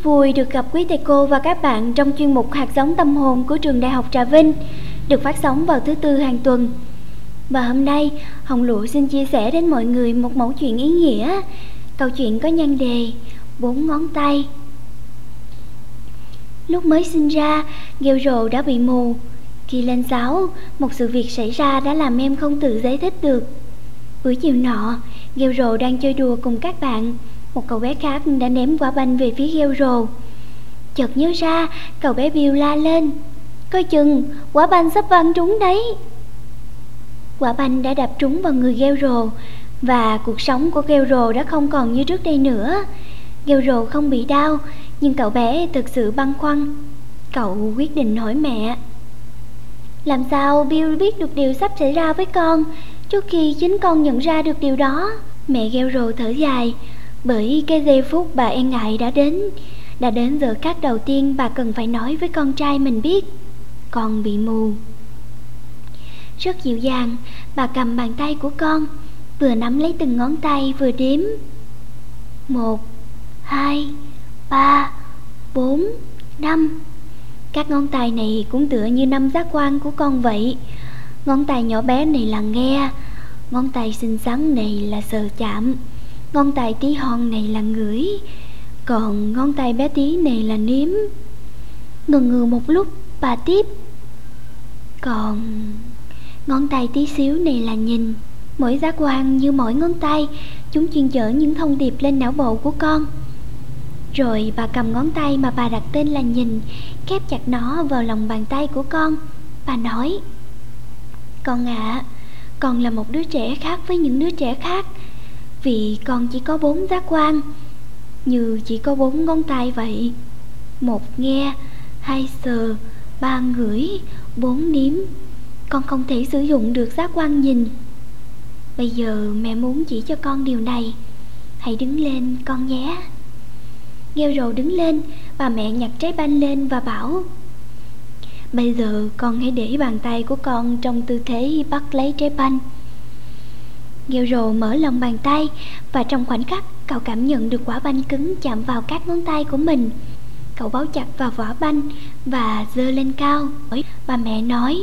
vui được gặp quý thầy cô và các bạn trong chuyên mục Hạt giống tâm hồn của trường Đại học Trà Vinh, được phát sóng vào thứ Tư hàng tuần. Và hôm nay, Hồng Lụa xin chia sẻ đến mọi người một mẩu chuyện ý nghĩa. Câu chuyện có nhan đề 4 ngón tay. Lúc mới sinh ra, Gheo Rồ đã bị mù. Khi lên 6, một sự việc xảy ra đã làm em không tự giải thích được. Buổi chiều nọ, Gheo Rồ đang chơi đùa cùng các bạn. Một cậu bé khác đã ném quả banh về phía Gheo Rồ. Chợt nhớ ra, cậu bé Bill la lên: "Coi chừng, quả banh sắp văng trúng đấy." Quả banh đã đập trúng vào người Gheo Rồ, và cuộc sống của Gheo Rồ đã không còn như trước đây nữa. Gheo Rồ không bị đau, nhưng cậu bé thực sự băn khoăn. Cậu quyết định hỏi mẹ: "Làm sao Bill biết được điều sắp xảy ra với con trước khi chính con nhận ra được điều đó?" Mẹ Gheo Rồ thở dài, bởi cái giây phút bà e ngại đã đến giờ khắc đầu tiên bà cần phải nói với con trai mình biết con bị mù. Rất dịu dàng, bà cầm bàn tay của con, vừa nắm lấy từng ngón tay vừa đếm: 1, 2, 3, 4, 5. Các ngón tay này cũng tựa như 5 giác quan của con vậy. Ngón tay nhỏ bé này là nghe, ngón tay xinh xắn này là sờ chạm, ngón tay tí hon này là ngửi, còn ngón tay bé tí này là nếm. Ngần ngừ một lúc, bà tiếp: "Còn ngón tay tí xíu này là nhìn. Mỗi giác quan như mỗi ngón tay, chúng chuyên chở những thông điệp lên não bộ của con." Rồi bà cầm ngón tay mà bà đặt tên là nhìn, khép chặt nó vào lòng bàn tay của con. Bà nói: "Con ạ, con là một đứa trẻ khác với những đứa trẻ khác, vì con chỉ có 4 giác quan, như chỉ có 4 ngón tay vậy. 1 nghe, 2 sờ, 3 ngửi, 4 nếm. Con không thể sử dụng được giác quan nhìn. Bây giờ mẹ muốn chỉ cho con điều này. Hãy đứng lên con nhé." Gheo Rồ đứng lên, bà mẹ nhặt trái banh lên và bảo: "Bây giờ con hãy để bàn tay của con trong tư thế bắt lấy trái banh." Gheo Rồ mở lòng bàn tay, và trong khoảnh khắc cậu cảm nhận được quả banh cứng chạm vào các ngón tay của mình. Cậu bấu chặt vào vỏ banh và giơ lên cao. Bà mẹ nói: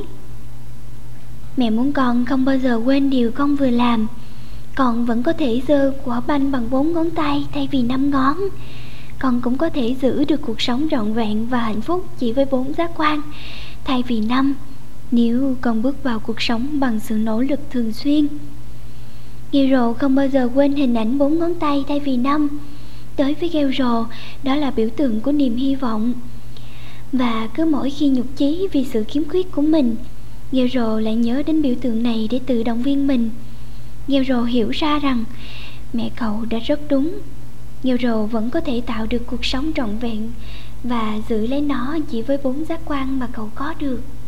"Mẹ muốn con không bao giờ quên điều con vừa làm. Con vẫn có thể giơ quả banh bằng 4 ngón tay thay vì 5 ngón. Con cũng có thể giữ được cuộc sống trọn vẹn và hạnh phúc chỉ với 4 giác quan thay vì 5, nếu con bước vào cuộc sống bằng sự nỗ lực thường xuyên." Gheo Rồ không bao giờ quên hình ảnh 4 ngón tay thay vì 5. Đối với Gheo Rồ, đó là biểu tượng của niềm hy vọng. Và cứ mỗi khi nhụt chí vì sự khiếm khuyết của mình, Gheo Rồ lại nhớ đến biểu tượng này để tự động viên mình. Gheo Rồ hiểu ra rằng mẹ cậu đã rất đúng. Gheo Rồ vẫn có thể tạo được cuộc sống trọn vẹn và giữ lấy nó chỉ với 4 giác quan mà cậu có được.